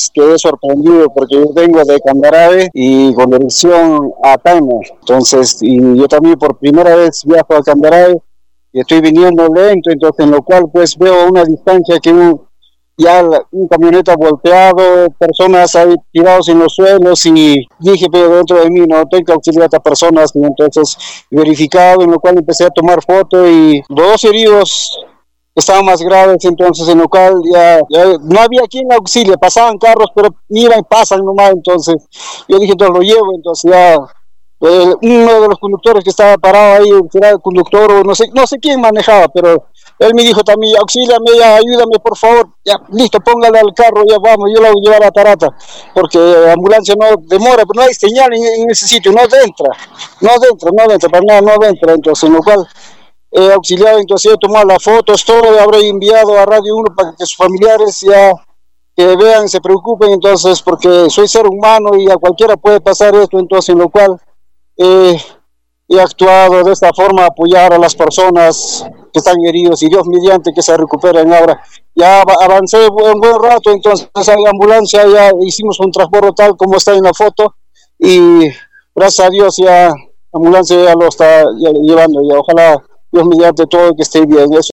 quedé sorprendido porque yo vengo de Candarave y con dirección a Tacna. Entonces, y yo también por primera vez viajo a Candarave y estoy viniendo lento, entonces en lo cual pues veo a una distancia que un camioneta volteado, personas ahí tirados en los suelos y dije, pero dentro de mí no tengo que auxiliar a estas personas, y entonces verificado, en lo cual empecé a tomar fotos y los dos heridos estaban más graves, entonces en lo cual ya no había quien auxilie, pasaban carros, pero iban y pasan nomás, entonces yo dije, entonces lo llevo, entonces ya uno de los conductores que estaba parado ahí, era el conductor o no sé quién manejaba, pero él me dijo también, auxíliame, ya, ayúdame por favor, ya, listo, póngale al carro, ya vamos, yo lo voy a llevar a Tarata, porque la ambulancia no demora, pero no hay señal en ese sitio, no entra, para nada, no entra, entonces en lo cual he auxiliado, entonces he tomado las fotos, todo, habré enviado a Radio 1 para que sus familiares ya que vean, se preocupen, entonces, porque soy ser humano y a cualquiera puede pasar esto, entonces en lo cual he actuado de esta forma, apoyar a las personas que están heridos y Dios mediante que se recuperen ahora. Ya avancé un buen rato, entonces hay ambulancia, ya hicimos un transbordo tal como está en la foto y gracias a Dios ya la ambulancia ya lo está llevando y ojalá Dios mediante todo que esté bien. Eso